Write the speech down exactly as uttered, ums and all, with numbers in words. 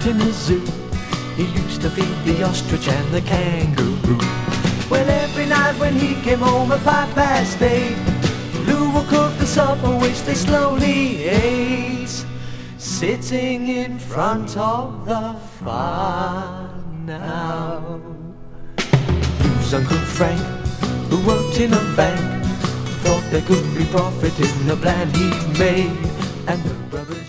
worked in a zoo. He used to feed the ostrich and the kangaroo. Well, every night when he came home at five past eight, Lou would cook the supper which they slowly ate, sitting in front of the fire now. Lou's Uncle Frank, who worked in a bank, thought there could be profit in the plan he made, and the brothers